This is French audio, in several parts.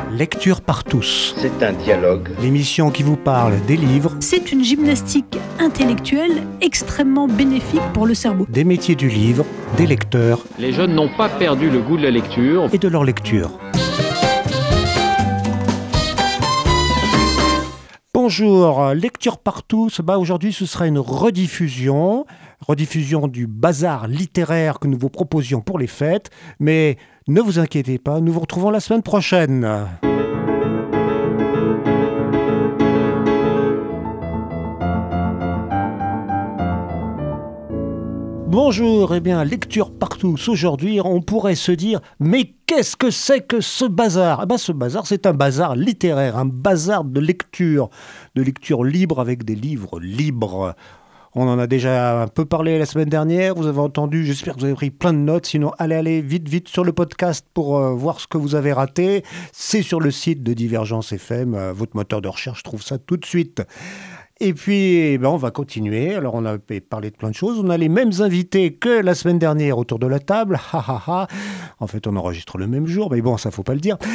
Lecture par tous. C'est un dialogue. L'émission qui vous parle des livres. C'est une gymnastique intellectuelle extrêmement bénéfique pour le cerveau. Des métiers du livre, des lecteurs. Les jeunes n'ont pas perdu le goût de la lecture. Et de leur lecture. Bonjour, Lecture par tous. Aujourd'hui, ce sera une rediffusion du bazar littéraire que nous vous proposions pour les fêtes. Mais ne vous inquiétez pas, nous vous retrouvons la semaine prochaine. Bonjour, Lecture par tous. Aujourd'hui, on pourrait se dire, mais qu'est-ce que c'est que ce bazar ? Ce bazar, c'est un bazar littéraire, un bazar de lecture libre avec des livres libres. On en a déjà un peu parlé la semaine dernière, vous avez entendu, j'espère que vous avez pris plein de notes, sinon allez vite sur le podcast pour voir ce que vous avez raté. C'est sur le site de Divergence FM, votre moteur de recherche trouve ça tout de suite. Et puis, on va continuer. Alors, on a parlé de plein de choses. On a les mêmes invités que la semaine dernière autour de la table. En fait, on enregistre le même jour, mais bon, ça, faut pas le dire.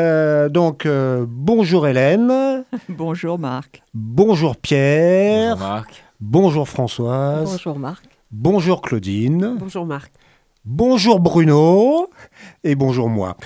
Bonjour Hélène. Bonjour Marc. Bonjour Pierre. Bonjour Marc. Bonjour Françoise. Bonjour Marc. Bonjour Claudine. Bonjour Marc. Bonjour Bruno et bonjour moi.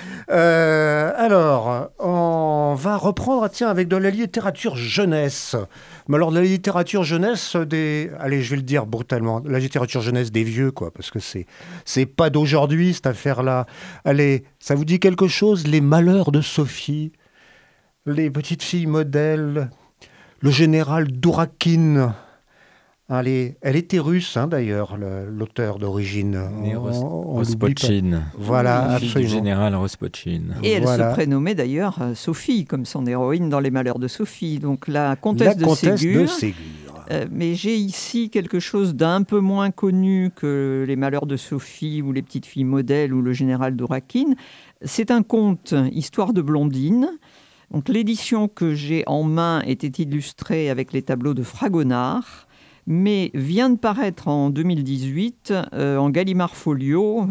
Alors, on va reprendre avec de la littérature jeunesse. Mais alors de la littérature jeunesse allez, je vais le dire brutalement, la littérature jeunesse des vieux, quoi, parce que c'est pas d'aujourd'hui cette affaire-là. Allez, ça vous dit quelque chose ? Les malheurs de Sophie, les petites filles modèles, le général Dourakine. Elle était russe, d'ailleurs, l'auteur d'origine. Rospotchine. Voilà, fille absolument. du général Rospotchine. Et elle se prénommait d'ailleurs Sophie, comme son héroïne dans Les Malheurs de Sophie. Donc la comtesse de Ségur. Mais j'ai ici quelque chose d'un peu moins connu que Les Malheurs de Sophie ou Les Petites Filles Modèles ou Le Général Dourakine. C'est un conte, Histoire de Blondine. Donc l'édition que j'ai en main était illustrée avec les tableaux de Fragonard, mais vient de paraître en 2018 en Gallimard Folio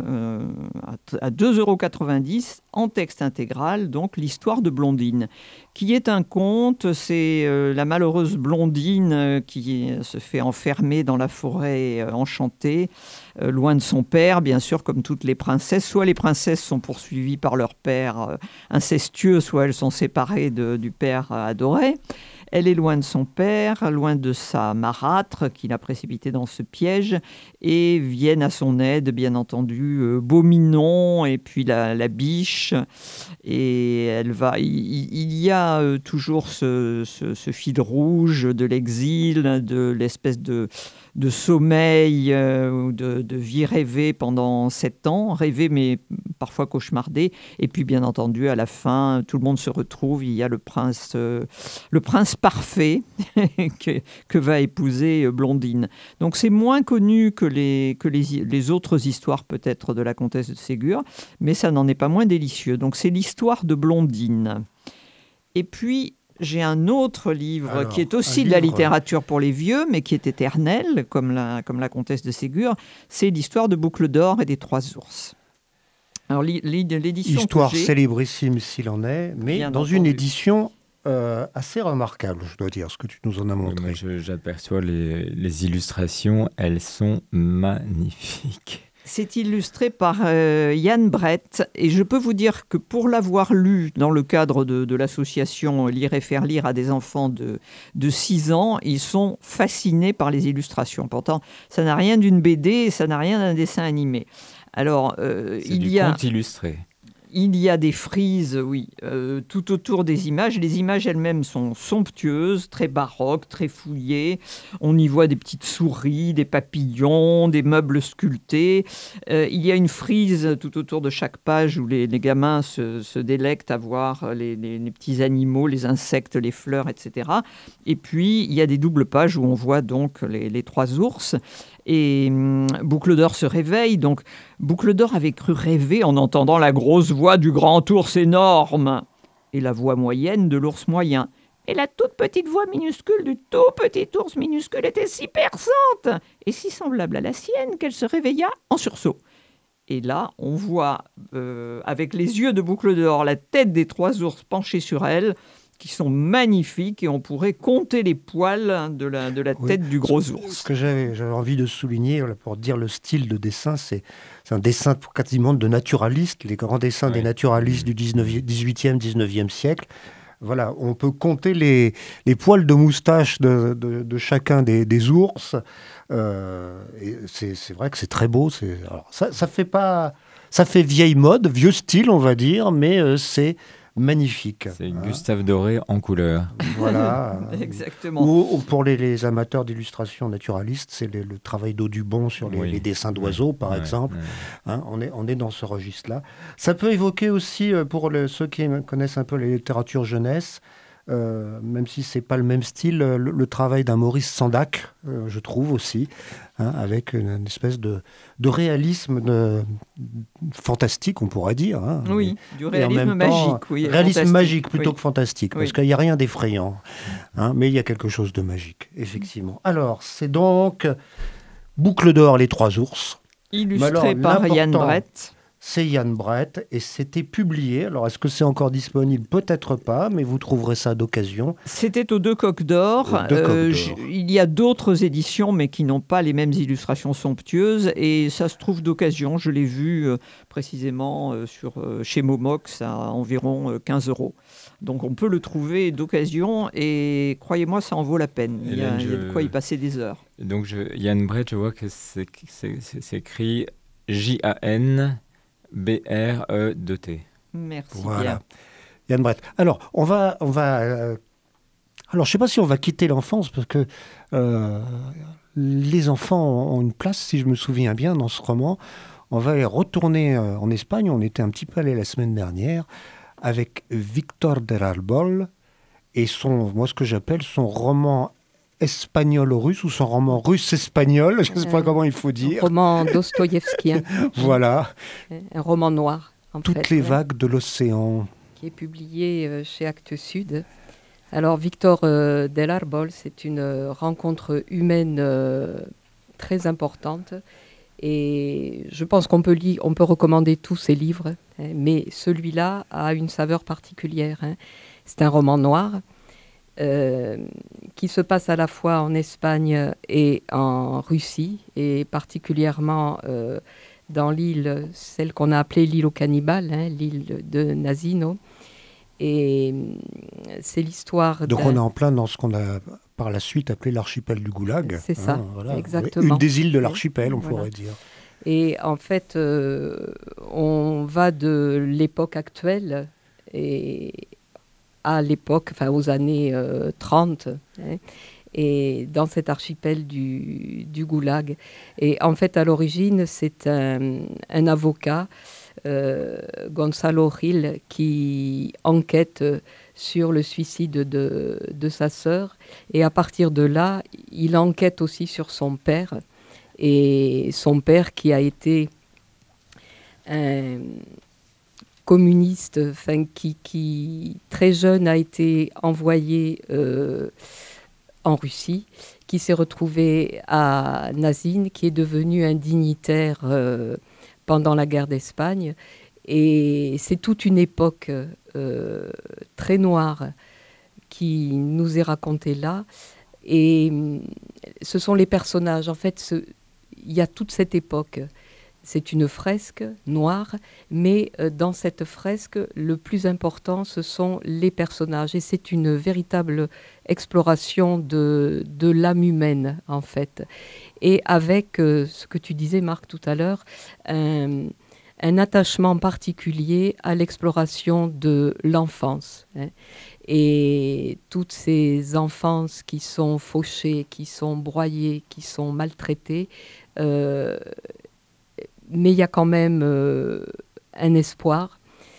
à 2,90 € en texte intégral, donc l'histoire de Blondine, qui est un conte. C'est la malheureuse Blondine qui se fait enfermer dans la forêt enchantée, loin de son père, bien sûr, comme toutes les princesses. Soit les princesses sont poursuivies par leur père incestueux, soit elles sont séparées du père adoré. Elle est loin de son père, loin de sa marâtre qui l'a précipitée dans ce piège, et viennent à son aide, bien entendu, Beau-Minon et puis la biche. Et il y a toujours ce fil rouge de l'exil, de l'espèce de sommeil ou de vie rêvée pendant 7 ans, rêvée mais parfois cauchemardée. Et puis bien entendu, à la fin, tout le monde se retrouve. Il y a le prince parfait que va épouser Blondine. Donc c'est moins connu que les autres histoires peut-être de la comtesse de Ségur, mais ça n'en est pas moins délicieux. Donc c'est l'histoire de Blondine. Et puis j'ai un autre livre qui est aussi de la littérature pour les vieux, mais qui est éternel, comme la comtesse de Ségur. C'est l'histoire de Boucle d'Or et des 3 ours. Alors l'édition histoire que j'ai, célébrissime s'il en est, mais bien dans entendu, une édition assez remarquable, je dois dire, ce que tu nous en as montré. Moi, j'aperçois les illustrations, elles sont magnifiques. c'est illustré par Yann Brett, et je peux vous dire que pour l'avoir lu dans le cadre de l'association Lire et faire lire à des enfants de 6 ans, ils sont fascinés par les illustrations. Pourtant, ça n'a rien d'une BD, ça n'a rien d'un dessin animé. Alors, conte illustré. Il y a des frises, tout autour des images. Les images elles-mêmes sont somptueuses, très baroques, très fouillées. On y voit des petites souris, des papillons, des meubles sculptés. Il y a une frise tout autour de chaque page où les gamins se délectent à voir les petits animaux, les insectes, les fleurs, etc. Et puis, il y a des doubles pages où on voit donc les 3 ours. Et Boucle d'Or se réveille. Donc, Boucle d'Or avait cru rêver en entendant la grosse voix du grand ours énorme et la voix moyenne de l'ours moyen. Et la toute petite voix minuscule du tout petit ours minuscule était si perçante et si semblable à la sienne qu'elle se réveilla en sursaut. Et là, on voit, avec les yeux de Boucle d'Or, la tête des 3 ours penchée sur elle, qui sont magnifiques, et on pourrait compter les poils de la tête du gros ours. Ce que j'avais envie de souligner, pour dire le style de dessin, c'est un dessin quasiment de naturaliste, les grands dessins des naturalistes du 18e, 19e siècle. Voilà, on peut compter les poils de moustache de chacun des ours. Et c'est vrai que c'est très beau. Alors, ça fait vieille mode, vieux style, on va dire, mais c'est magnifique. C'est Gustave Doré en couleur. Voilà. Exactement. Ou pour les amateurs d'illustration naturaliste, c'est le travail d'Audubon sur les dessins d'oiseaux, par exemple. Hein, on est dans ce registre-là. Ça peut évoquer aussi, pour ceux qui connaissent un peu la littérature jeunesse, même si c'est pas le même style, le travail d'un Maurice Sendak, je trouve aussi, avec une espèce de réalisme fantastique, on pourrait dire. Oui, du réalisme magique. Réalisme magique plutôt que fantastique, parce qu'il n'y a rien d'effrayant, mais il y a quelque chose de magique, effectivement. Alors, c'est donc Boucle d'Or, les 3 ours. Illustré par Yann Brett. C'est Yann Brett et c'était publié. Alors, est-ce que c'est encore disponible ? Peut-être pas, mais vous trouverez ça d'occasion. C'était aux 2 Coques d'Or. Il y a d'autres éditions, mais qui n'ont pas les mêmes illustrations somptueuses. Et ça se trouve d'occasion. Je l'ai vu précisément chez Momox à environ 15 €. Donc, on peut le trouver d'occasion. Et croyez-moi, ça en vaut la peine. Il y a de quoi y passer des heures. Donc, Yann Brett, je vois que c'est écrit Jan B-R-E-2-T. Merci voilà. bien. Yann Brett. Alors, on va alors, je ne sais pas si on va quitter l'enfance, parce que les enfants ont une place, si je me souviens bien, dans ce roman. On va retourner en Espagne. On était un petit peu allé la semaine dernière avec Víctor del Árbol et moi, ce que j'appelle son roman espagnol-russe, ou son roman russe-espagnol, je ne sais pas comment il faut dire. Un roman dostoïevskien. Voilà. Un roman noir, en fait. Toutes les vagues de l'océan. Qui est publié chez Actes Sud. Alors, Víctor del Árbol, c'est une rencontre humaine très importante. Et je pense qu'on peut recommander tous ses livres, mais celui-là a une saveur particulière. C'est un roman noir. Qui se passe à la fois en Espagne et en Russie, et particulièrement dans l'île, celle qu'on a appelée l'île aux cannibales, l'île de Nazino. Et c'est l'histoire... Donc on est en plein dans ce qu'on a par la suite appelé l'archipel du Goulag. C'est ça, voilà. exactement. Une des îles de l'archipel, on pourrait dire. Et en fait, on va de l'époque actuelle à l'époque, aux années 30, et dans cet archipel du Goulag. Et en fait, à l'origine, c'est un avocat, Gonzalo Gil, qui enquête sur le suicide de sa sœur. Et à partir de là, il enquête aussi sur son père. Et son père qui a été communiste, qui très jeune a été envoyé en Russie, qui s'est retrouvé à Nazine, qui est devenu un dignitaire pendant la guerre d'Espagne. Et c'est toute une époque très noire qui nous est racontée là. Et ce sont les personnages. En fait, il y a toute cette époque. C'est une fresque noire, mais dans cette fresque, le plus important, ce sont les personnages. Et c'est une véritable exploration de l'âme humaine, en fait. Et avec ce que tu disais, Marc, tout à l'heure, un attachement particulier à l'exploration de l'enfance. Et toutes ces enfances qui sont fauchées, qui sont broyées, qui sont maltraitées, mais il y a quand même un espoir.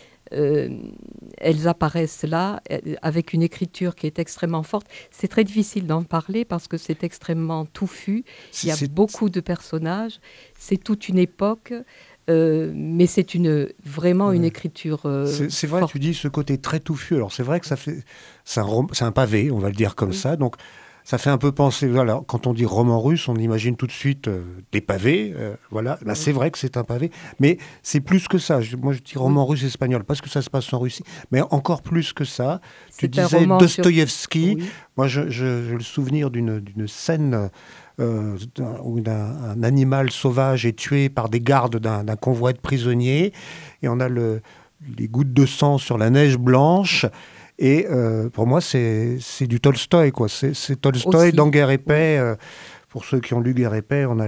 Elles apparaissent là avec une écriture qui est extrêmement forte. C'est très difficile d'en parler parce que c'est extrêmement touffu. Il y a beaucoup de personnages. C'est toute une époque. Mais c'est vraiment une écriture c'est vrai, forte. tu dis ce côté très touffu. Alors c'est vrai que c'est un pavé, on va le dire comme ça. Donc Ça fait un peu penser, voilà, quand on dit roman russe, on imagine tout de suite des pavés, voilà. Là, c'est vrai que c'est un pavé, mais c'est plus que ça. Moi, je dis roman russe espagnol parce que ça se passe en Russie, mais encore plus que ça. Tu disais Dostoïevski. Oui. Moi, j'ai le souvenir d'une scène où un animal sauvage est tué par des gardes d'un convoi de prisonniers, et on a les gouttes de sang sur la neige blanche. Et pour moi, c'est du Tolstoï, quoi. C'est Tolstoï aussi. Dans Guerre et Paix. Pour ceux qui ont lu Guerre et Paix, on a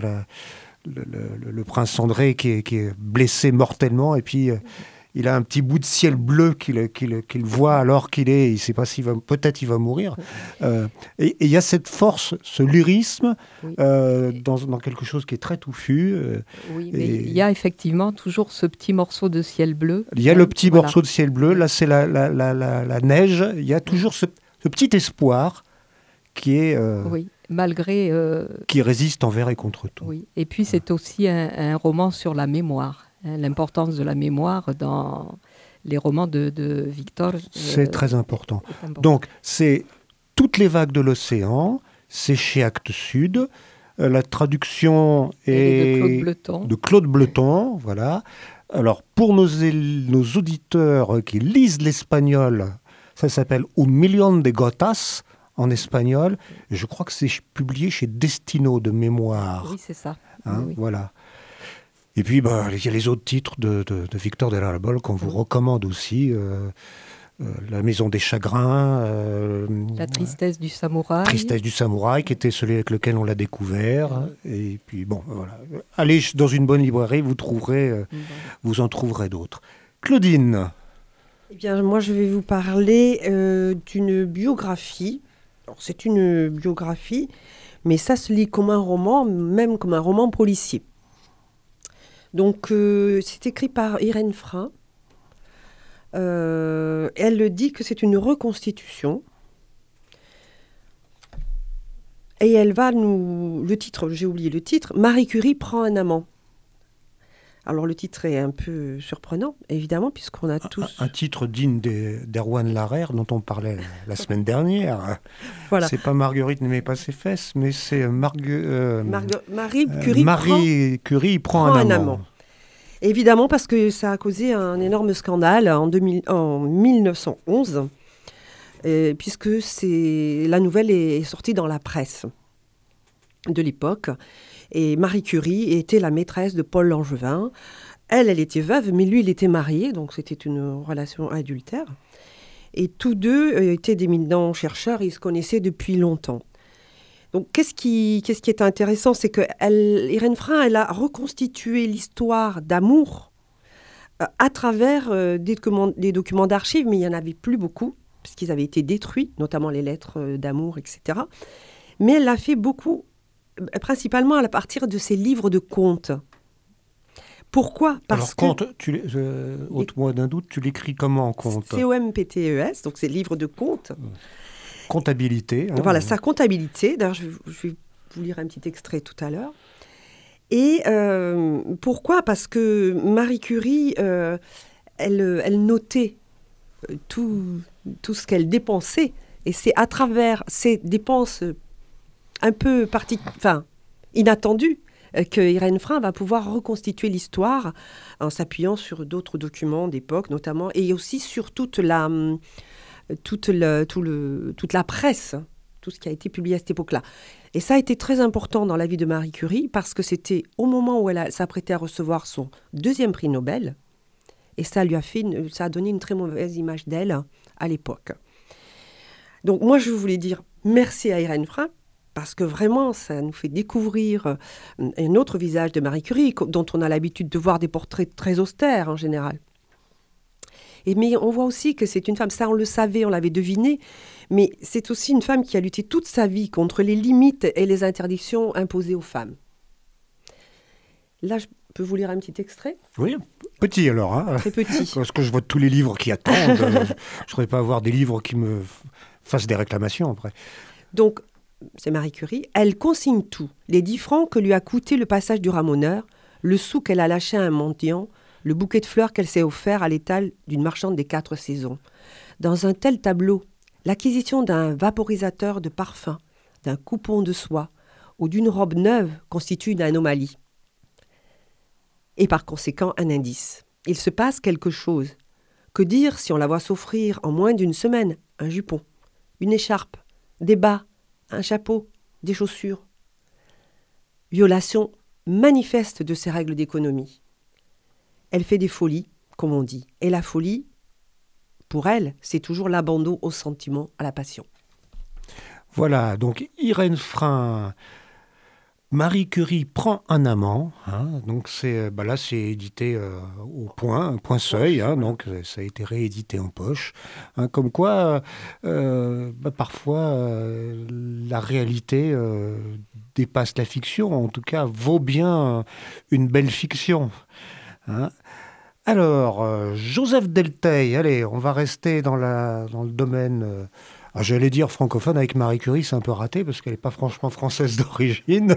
le prince André qui est blessé mortellement. Et puis, il a un petit bout de ciel bleu qu'il voit alors il ne sait pas peut-être il va mourir. Et il y a cette force, ce lyrisme dans quelque chose qui est très touffu. Oui, mais il y a effectivement toujours ce petit morceau de ciel bleu. Il y a le petit morceau de ciel bleu, là c'est la neige. Il y a toujours ce petit espoir qui est... malgré... qui résiste envers et contre tout. Oui, et puis c'est aussi un roman sur la mémoire. L'importance de la mémoire dans les romans de Victor. C'est très important. Donc, c'est Toutes les vagues de l'océan, c'est chez Actes Sud. La traduction est de Claude Bleton. Voilà. Alors, pour nos auditeurs qui lisent l'espagnol, ça s'appelle Un Millón de Gotas en espagnol. Et je crois que c'est publié chez Destino de mémoire. Oui, c'est ça. Oui. Voilà. Et puis, il y a les autres titres de Victor del Arbol qu'on vous recommande aussi. La Maison des Chagrins. La Tristesse du Samouraï. Tristesse du Samouraï, qui était celui avec lequel on l'a découvert. Et puis, voilà. Allez dans une bonne librairie, vous en trouverez d'autres. Claudine. Eh bien, moi, je vais vous parler d'une biographie. Alors, c'est une biographie, mais ça se lit comme un roman, même comme un roman policier. Donc, c'est écrit par Irène Frein. Elle dit que c'est une reconstitution. Et elle va le titre, j'ai oublié le titre, Marie Curie prend un amant. Alors, le titre est un peu surprenant, évidemment, puisqu'on a tous... Un titre digne d'Erwan Larère, dont on parlait la semaine dernière. Voilà. C'est pas Marguerite n'aimait pas ses fesses, mais c'est Marie Curie prend un amant. Évidemment, parce que ça a causé un énorme scandale en 1911, puisque la nouvelle est sortie dans la presse de l'époque. Et Marie Curie était la maîtresse de Paul Langevin. Elle était veuve, mais lui, il était marié, donc c'était une relation adultère. Et tous deux étaient d'éminents chercheurs, ils se connaissaient depuis longtemps. Donc, qu'est-ce qui est intéressant, c'est que Irène Frein, elle a reconstitué l'histoire d'amour à travers des documents d'archives, mais il n'y en avait plus beaucoup, puisqu'ils avaient été détruits, notamment les lettres d'amour, etc. Mais elle l'a fait beaucoup, principalement à partir de ses livres de contes. Pourquoi ? Parce que... conte, ôte-moi d'un doute, tu l'écris comment, conte ? COMPTES, donc c'est livres de contes. Comptabilité. Voilà, sa comptabilité. D'ailleurs, je vais vous lire un petit extrait tout à l'heure. Et pourquoi ? Parce que Marie Curie, elle notait tout ce qu'elle dépensait. Et c'est à travers ces dépenses un peu inattendues que Irène Frein va pouvoir reconstituer l'histoire en s'appuyant sur d'autres documents d'époque, notamment, et aussi sur toute la presse, tout ce qui a été publié à cette époque-là. Et ça a été très important dans la vie de Marie Curie parce que c'était au moment où elle s'apprêtait à recevoir son 2e prix Nobel, et ça a donné une très mauvaise image d'elle à l'époque. Donc moi, je voulais dire merci à Irène Frein parce que vraiment, ça nous fait découvrir un autre visage de Marie Curie dont on a l'habitude de voir des portraits très austères en général. Mais on voit aussi que c'est une femme, ça on le savait, on l'avait deviné, mais c'est aussi une femme qui a lutté toute sa vie contre les limites et les interdictions imposées aux femmes. Là, je peux vous lire un petit extrait ? Oui, petit alors. Hein. Très petit. Parce que je vois tous les livres qui attendent. Je ne voudrais pas avoir des livres qui me fassent des réclamations après. Donc, c'est Marie Curie. Elle consigne tout. Les 10 francs que lui a coûté le passage du ramoneur, le sou qu'elle a lâché à un mendiant, le bouquet de fleurs qu'elle s'est offert à l'étal d'une marchande des 4 saisons. Dans un tel tableau, l'acquisition d'un vaporisateur de parfum, d'un coupon de soie ou d'une robe neuve constitue une anomalie et par conséquent un indice. Il se passe quelque chose. Que dire si on la voit s'offrir en moins d'une semaine un jupon, une écharpe, des bas, un chapeau, des chaussures? Violation manifeste de ces règles d'économie. Elle fait des folies, comme on dit. Et la folie, pour elle, c'est toujours l'abandon au sentiment, à la passion. Voilà, donc Irène Frein, Marie Curie prend un amant. Donc là, c'est édité au point seuil. Donc ça a été réédité en poche. Comme quoi, parfois, la réalité dépasse la fiction. En tout cas, vaut bien une belle fiction. Alors, Joseph Delteil, allez, on va rester dans le domaine... j'allais dire francophone avec Marie Curie, c'est un peu raté parce qu'elle n'est pas franchement française d'origine.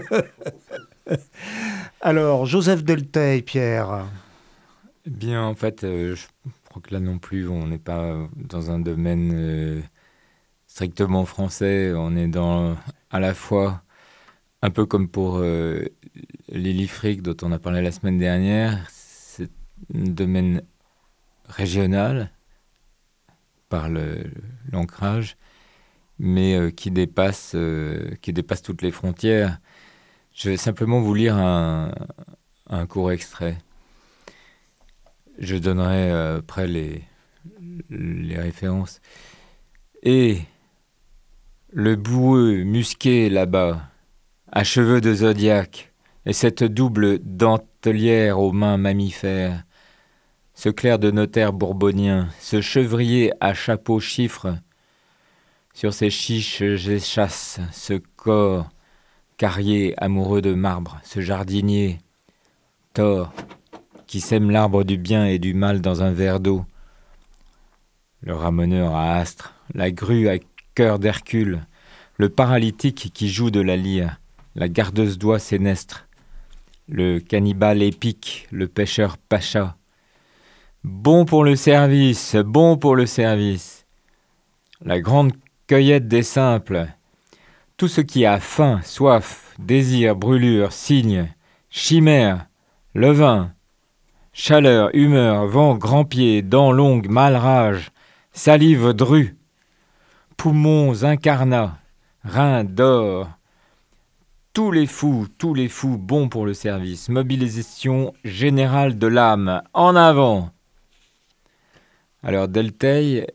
Alors, Joseph Delteil, Pierre. Eh bien, en fait, je crois que là non plus, on n'est pas dans un domaine strictement français. On est à la fois, un peu comme pour Lily Frick, dont on a parlé la semaine dernière, c'est un domaine régional par l'ancrage, mais qui dépasse toutes les frontières. Je vais simplement vous lire un court extrait. Je donnerai après les références. Et le boueux musqué là-bas, à cheveux de zodiaque, et cette double dentelière aux mains mammifères, ce clerc de notaire bourbonien, ce chevrier à chapeau chiffre, sur ses chiches échasses, ce corps carrier amoureux de marbre, ce jardinier, Thor, qui sème l'arbre du bien et du mal dans un verre d'eau, le ramoneur à astre, la grue à cœur d'Hercule, le paralytique qui joue de la lyre, la gardeuse d'oie sénestre, le cannibale épique, le pêcheur pacha. Bon pour le service, bon pour le service. La grande cueillette des simples. Tout ce qui a faim, soif, désir, brûlure, signe, chimère, levain, chaleur, humeur, vent, grand pied, dents longues, mal rage, salive drue, poumons incarnats, reins d'or. Tous les fous, bons pour le service. Mobilisation générale de l'âme. En avant! Alors, Delteil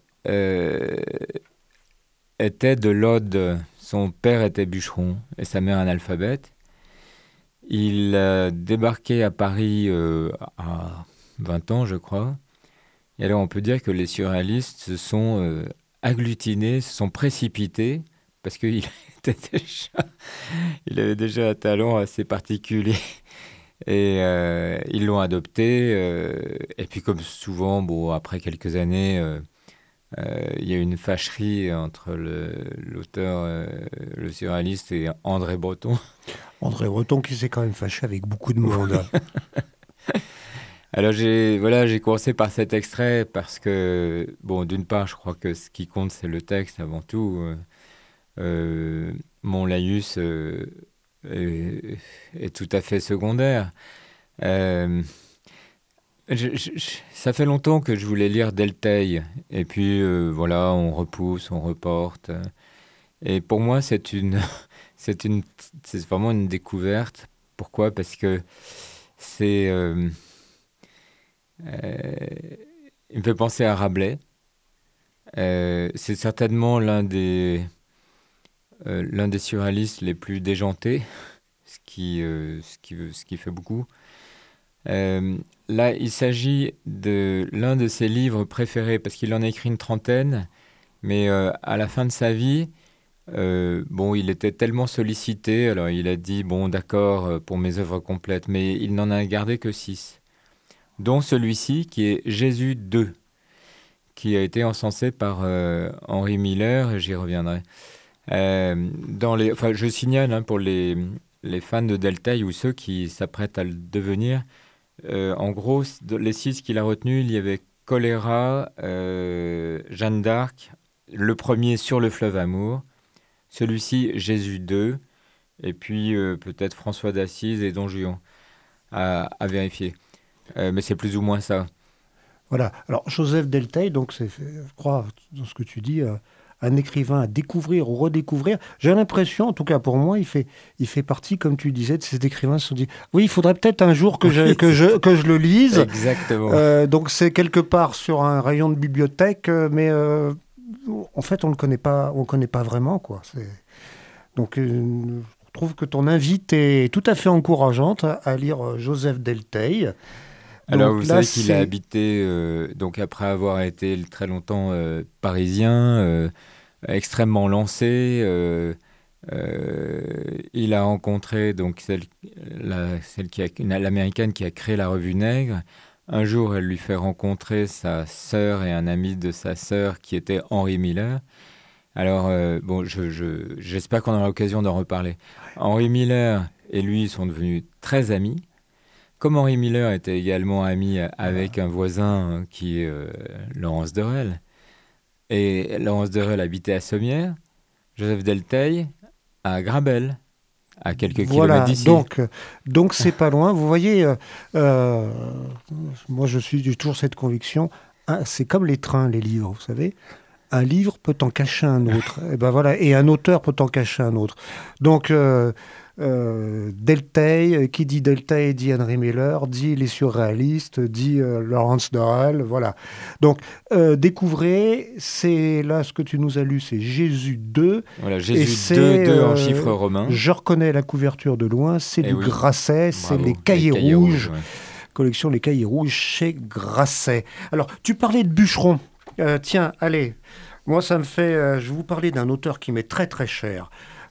était de l'Aude. Son père était bûcheron et sa mère analphabète. Il a débarqué à Paris à 20 ans, je crois. Et alors, on peut dire que les surréalistes se sont agglutinés, se sont précipités, parce qu'il avait déjà un talent assez particulier. Et ils l'ont adopté. Et puis, comme souvent, après quelques années, il y a eu une fâcherie entre l'auteur, le surréaliste, et André Breton. André Breton qui s'est quand même fâché avec beaucoup de monde. Alors, j'ai commencé par cet extrait parce que, d'une part, je crois que ce qui compte, c'est le texte avant tout. Mon laïus est tout à fait secondaire. Ça fait longtemps que je voulais lire Delteil, et puis on repousse, on reporte. Et pour moi, c'est vraiment une découverte. Pourquoi ? Parce que il me fait penser à Rabelais. C'est certainement l'un des surréalistes les plus déjantés, ce qui fait beaucoup. Là, il s'agit de l'un de ses livres préférés, parce qu'il en a écrit une trentaine, mais à la fin de sa vie, il était tellement sollicité, alors il a dit, d'accord, pour mes œuvres complètes, mais il n'en a gardé que 6, dont celui-ci, qui est Jésus 2, qui a été encensé par Henri Miller, et j'y reviendrai. Je signale pour les fans de Delteil ou ceux qui s'apprêtent à le devenir, en gros, les 6 qu'il a retenus, il y avait Choléra, Jeanne d'Arc, le premier Sur le fleuve Amour, Celui-ci, Jésus 2, et puis peut-être François d'Assise et Don Juan, à vérifier. Mais c'est plus ou moins ça. Voilà. Alors, Joseph Delteil, donc c'est, je crois, dans ce que tu dis, un écrivain à découvrir ou redécouvrir. J'ai l'impression, en tout cas pour moi, il fait partie, comme tu disais, de ces écrivains qui se sont dit « Oui, il faudrait peut-être un jour que je le lise. » Exactement. Donc, c'est quelque part sur un rayon de bibliothèque, mais en fait, on ne connaît pas vraiment, quoi. Donc, je trouve que ton invite est tout à fait encourageante à lire Joseph Delteil. Alors, vous savez qu'il a habité, donc après avoir été très longtemps parisien, extrêmement lancé. Il a rencontré donc l'américaine qui a créé la Revue Nègre. Un jour, elle lui fait rencontrer sa sœur et un ami de sa sœur qui était Henry Miller. Alors, j'espère qu'on aura l'occasion d'en reparler. Henry Miller et lui sont devenus très amis. Comme Henry Miller était également ami avec un voisin qui est Laurence Derel, et Laurence Derel habitait à Sommières, Joseph Delteil à Grabel, à quelques kilomètres d'ici. Donc c'est pas loin. Vous voyez, moi j'ai toujours cette conviction, c'est comme les trains, les livres, vous savez. Un livre peut en cacher un autre. Et un auteur peut en cacher un autre. Donc, Delteil, qui dit Delteil dit Henry Miller, dit les surréalistes, dit Laurence Derel, voilà. Donc, découvrez, c'est là ce que tu nous as lu, c'est Jésus 2. Voilà, Jésus 2 en chiffres romains. Je reconnais la couverture de loin, c'est du Grasset, c'est les Cahiers rouges. Collection Les Cahiers rouges chez Grasset. Alors, tu parlais de bûcheron. Tiens, allez, moi ça me fait... je vais vous parler d'un auteur qui m'est très très cher.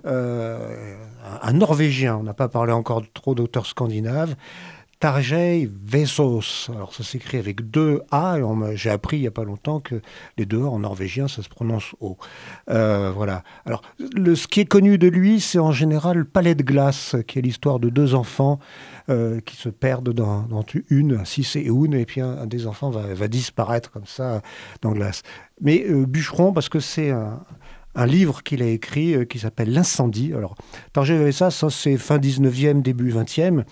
Un Norvégien, on n'a pas parlé encore trop d'auteurs scandinaves, Tarjei Vesaas. Alors ça s'écrit avec 2 A, et j'ai appris il n'y a pas longtemps que les 2 A en norvégien ça se prononce O. Voilà. Alors ce qui est connu de lui, c'est en général Palais de glace, qui est l'histoire de 2 enfants qui se perdent dans une, Sis et Une, et puis un des enfants va disparaître comme ça dans glace. Mais bûcheron, parce que c'est un livre qu'il a écrit qui s'appelle L'Incendie. Alors, Tarjei Vesaas, ça c'est fin 19e, début 20e,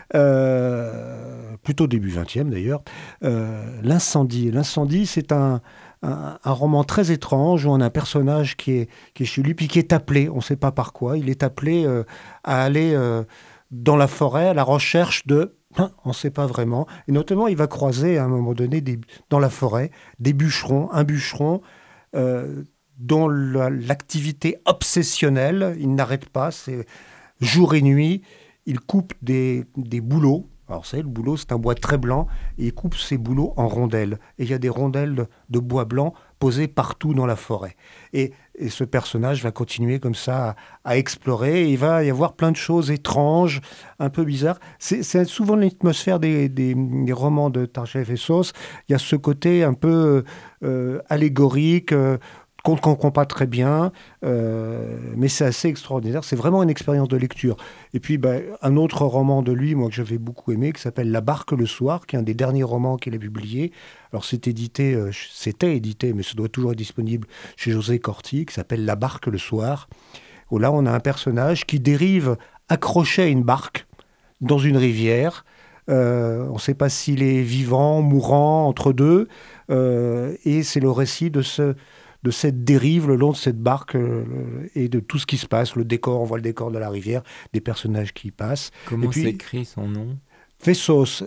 plutôt début 20e d'ailleurs. L'Incendie, c'est un roman très étrange où on a un personnage qui est chez lui, puis qui est appelé, on ne sait pas par quoi, il est appelé à aller dans la forêt à la recherche de... On ne sait pas vraiment. Et notamment, il va croiser à un moment donné dans la forêt un bûcheron dont l'activité obsessionnelle, il n'arrête pas, c'est jour et nuit, il coupe des bouleaux. Alors, vous savez, le bouleau, c'est un bois très blanc, et il coupe ces bouleaux en rondelles. Et il y a des rondelles de bois blanc posées partout dans la forêt. Et ce personnage va continuer comme ça à explorer, et il va y avoir plein de choses étranges, un peu bizarres. C'est souvent l'atmosphère des romans de Tarjei Vesaas. Il y a ce côté un peu allégorique, qu'on ne comprend pas très bien, mais c'est assez extraordinaire. C'est vraiment une expérience de lecture. Et puis, un autre roman de lui, moi, que j'avais beaucoup aimé, qui s'appelle La Barque le soir, qui est un des derniers romans qu'il a publié. Alors, c'était édité, mais ça doit toujours être disponible chez José Corti, qui s'appelle La Barque le soir, où là, on a un personnage qui dérive accroché à une barque dans une rivière. On ne sait pas s'il est vivant, mourant, entre deux. Et c'est le récit de cette dérive le long de cette barque et de tout ce qui se passe, le décor, on voit le décor de la rivière, des personnages qui y passent. Comment s'écrit son nom ? Vesaas,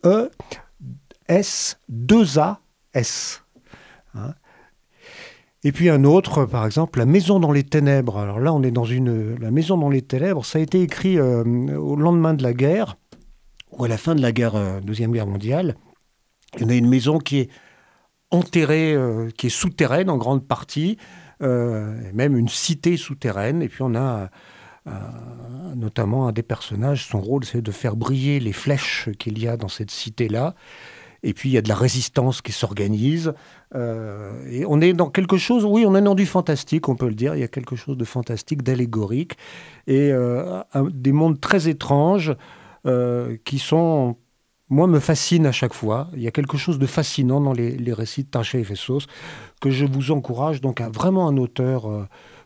V-E-S-2-A-S. Hein. Et puis un autre, par exemple, La Maison dans les ténèbres. Alors là, on est dans La Maison dans les ténèbres, ça a été écrit au lendemain de la guerre, ou à la fin de la Deuxième Guerre mondiale. Il y en a une maison qui est enterrée, qui est souterraine en grande partie, même une cité souterraine. Et puis on a notamment un des personnages, son rôle c'est de faire briller les flèches qu'il y a dans cette cité-là. Et puis il y a de la résistance qui s'organise. Et on est dans quelque chose, oui, on est dans du fantastique, on peut le dire. Il y a quelque chose de fantastique, d'allégorique. Et des mondes très étranges qui sont... Moi, me fascine à chaque fois. Il y a quelque chose de fascinant dans les récits de Tarjei Vesaas que je vous encourage. Donc, vraiment un auteur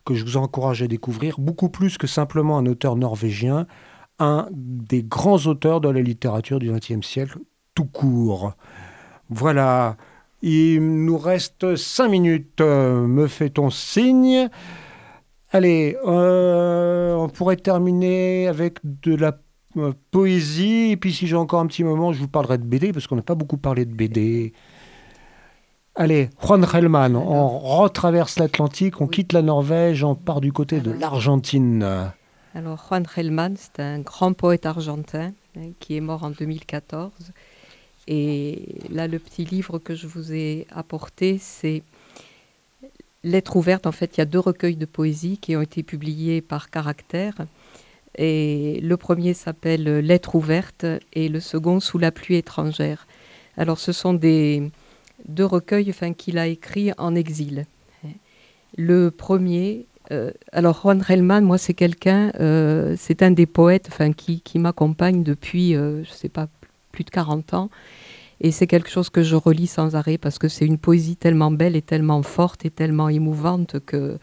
que je vous encourage à découvrir, beaucoup plus que simplement un auteur norvégien, un des grands auteurs de la littérature du XXe siècle, tout court. Voilà, il nous reste 5 minutes, me fait-on signe. Allez, on pourrait terminer avec de la poésie, et puis si j'ai encore un petit moment, je vous parlerai de BD, parce qu'on n'a pas beaucoup parlé de BD. Allez, Juan Gelman, on retraverse l'Atlantique, on quitte la Norvège, on part du côté de l'Argentine. Alors, Juan Gelman, c'est un grand poète argentin qui est mort en 2014. Et là, le petit livre que je vous ai apporté, c'est Lettres ouvertes. En fait, il y a 2 recueils de poésie qui ont été publiés par Caractère. Et le premier s'appelle Lettres ouvertes et le second Sous la pluie étrangère. Alors, ce sont 2 recueils qu'il a écrits en exil. Le premier, alors Juan Gelman, moi c'est c'est un des poètes qui m'accompagne depuis, je ne sais pas, plus de 40 ans. Et c'est quelque chose que je relis sans arrêt parce que c'est une poésie tellement belle et tellement forte et tellement émouvante que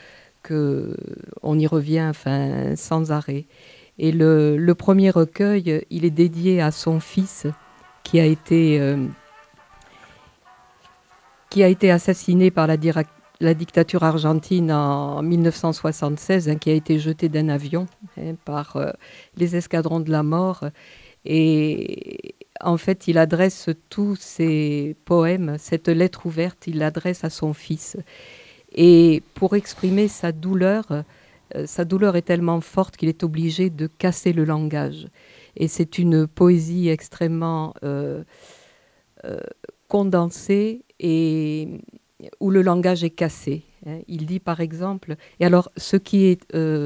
on y revient sans arrêt. Et le premier recueil, il est dédié à son fils qui a été assassiné par la dictature argentine en 1976, qui a été jeté d'un avion par les escadrons de la mort. Et en fait, il adresse tous ses poèmes, cette lettre ouverte, il l'adresse à son fils. Et pour exprimer sa douleur est tellement forte qu'il est obligé de casser le langage. Et c'est une poésie extrêmement condensée et où le langage est cassé. Il dit par exemple... Et alors, ce qui est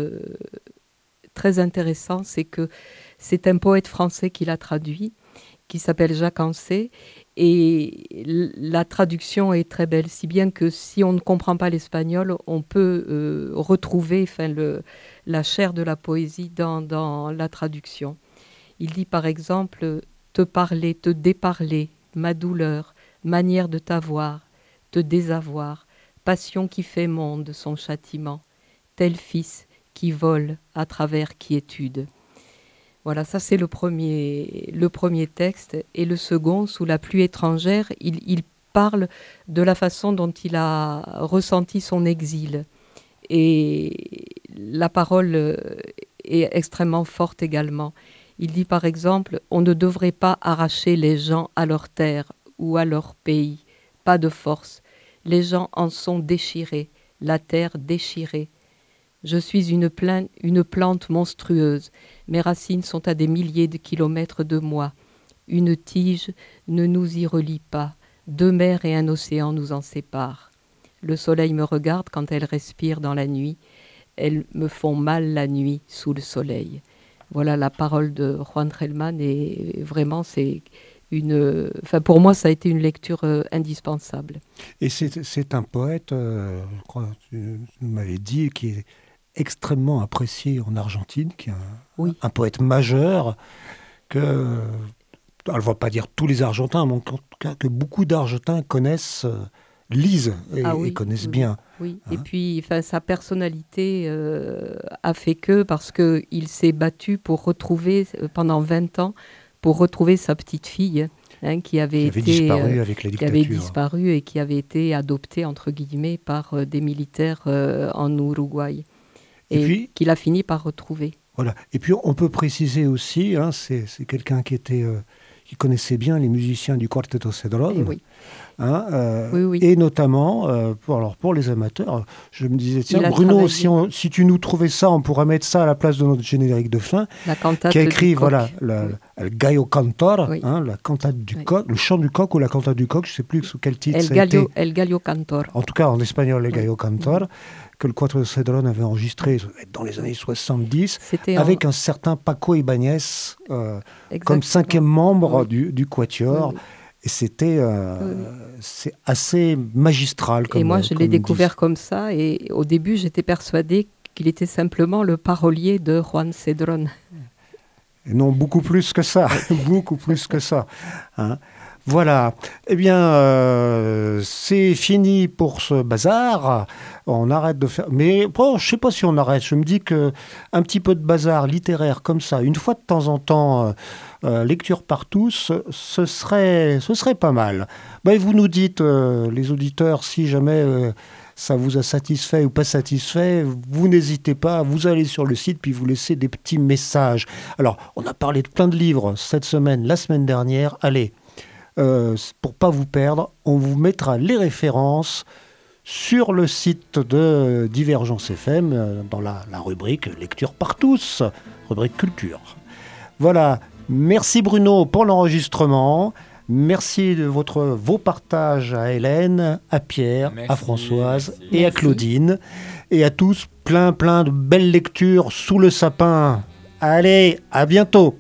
très intéressant, c'est que c'est un poète français qui l'a traduit, qui s'appelle Jacques Ancet, et la traduction est très belle, si bien que si on ne comprend pas l'espagnol, on peut retrouver la chair de la poésie dans la traduction. Il dit par exemple « Te parler, te déparler, ma douleur, manière de t'avoir, te désavoir, passion qui fait monde son châtiment, tel fils qui vole à travers quiétude. » Voilà, ça c'est le premier texte. Et le second, Sous la pluie étrangère, il parle de la façon dont il a ressenti son exil. Et la parole est extrêmement forte également. Il dit par exemple, on ne devrait pas arracher les gens à leur terre ou à leur pays. Pas de force. Les gens en sont déchirés, la terre déchirée. Je suis une plante monstrueuse. Mes racines sont à des milliers de kilomètres de moi. Une tige ne nous y relie pas. 2 mers et un océan nous en séparent. Le soleil me regarde quand elle respire dans la nuit. Elles me font mal la nuit sous le soleil. Voilà la parole de Juan Gelman et vraiment pour moi ça a été une lecture indispensable. Et c'est un poète, je crois, tu m'avais dit, qui est extrêmement apprécié en Argentine, qui est un poète majeur je ne vais pas dire tous les Argentins, mais en tout cas que beaucoup d'Argentins lisent et connaissent bien. Oui, et puis sa personnalité a fait parce qu'il s'est battu pour retrouver, pendant 20 ans, pour retrouver sa petite fille, qui avait disparu avec la dictature. Qui avait disparu et qui avait été adoptée, entre guillemets, par des militaires en Uruguay. Et puis, qu'il a fini par retrouver. Voilà. Et puis on peut préciser aussi, c'est quelqu'un qui connaissait bien les musiciens du Quarteto Cedrón. Oui. Et notamment, pour les amateurs, je me disais, tiens, Bruno, si tu nous trouvais ça, on pourrait mettre ça à la place de notre générique de fin, qui a écrit le Gallo Cantor, la cantate du coq, le chant du coq ou la cantate du coq, je ne sais plus sous quel titre El Gallo Cantor. En tout cas, en espagnol, le Gallo Cantor, que le Quarteto Cedrón avait enregistré dans les années 70, avec un certain Paco Ibáñez comme 5e membre du Quatuor. Et c'est assez magistral. Et moi, je l'ai découvert comme ça. Et au début, j'étais persuadée qu'il était simplement le parolier de Juan Cedrón. Et non, beaucoup plus que ça. Beaucoup plus que ça. Voilà. Eh bien, c'est fini pour ce bazar. On arrête de faire... Mais bon, je ne sais pas si on arrête. Je me dis qu'un petit peu de bazar littéraire comme ça, une fois de temps en temps, lecture par tous, ce serait pas mal. Ben, vous nous dites, les auditeurs, si jamais ça vous a satisfait ou pas satisfait, vous n'hésitez pas, vous allez sur le site puis vous laissez des petits messages. Alors, on a parlé de plein de livres cette semaine, la semaine dernière. Allez, pour pas vous perdre, on vous mettra les références sur le site de Divergence FM, dans la rubrique Lecture par tous, rubrique culture. Voilà, merci Bruno pour l'enregistrement. Merci de vos partages à Hélène, à Pierre, à Françoise et à Claudine. Et à tous, plein de belles lectures sous le sapin. Allez, à bientôt.